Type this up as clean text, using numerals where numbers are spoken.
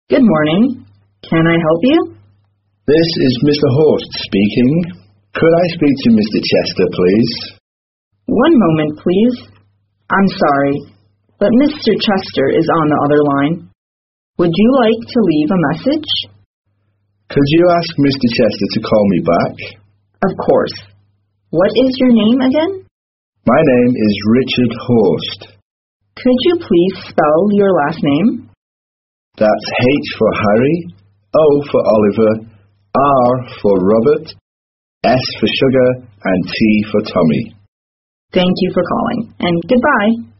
Good morning. Can I help you? This is Mr. Horst speaking. Could I speak to Mr. Chester, please? One moment, please. I'm sorry, but Mr. Chester is on the other line. Would you like to leave a message? Could you ask Mr. Chester to call me back? Of course. What is your name again? My name is Richard Horst. Could you please spell your last name? That's H for Harry, O for Oliver, R for Robert, S for Sugar, and T for Tommy. Thank you for calling, and goodbye.